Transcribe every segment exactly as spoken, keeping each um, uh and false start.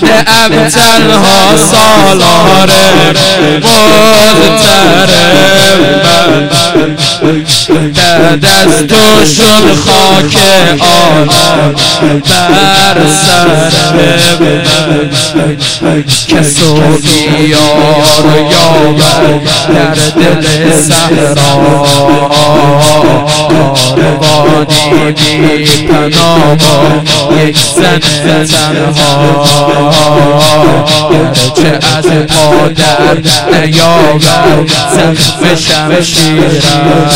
گشته ام تنها سالار مضطرب بعد از تو شد خاک عالم بر سر من کسو بیار یابد در دل صحرا کاروانی بی پناه با یک زن تنها گرچه از مادر نیابد زخم شمشیرم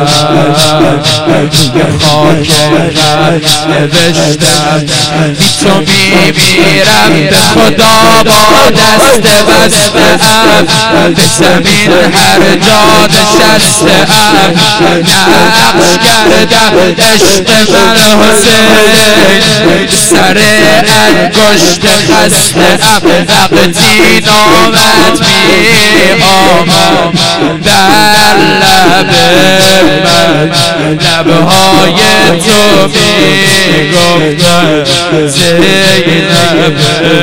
روی خاک غم نوشتم بی تو میمیرم به خدا با دست بسته‌ام به زمین هر جا نشسته‌ام نقش کردم عشق من حسین سر انگشت خسته‌ام وقتی نامت می آمد در لب من لبهای تو می گفتن زینب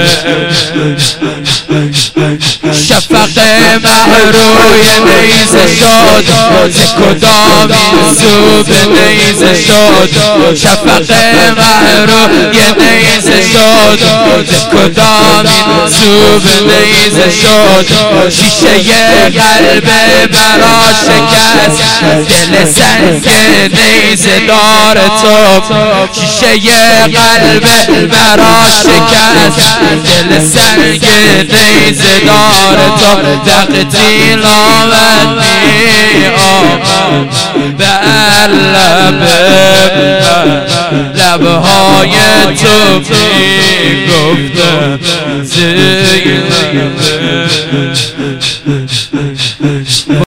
شفق محروی نیزه شد ز کدام این سو به نیزه شد شفق محروی نیزه شد ز کدام این سو به نیزه شد شیشه قلب مرا شکست دل سنگ نیزه دار تو شیشه قلب مرا شکست دل سنگ نیزه دار تو وقتی نامت می آمد بر لب من لبهای تو می گفتن زینب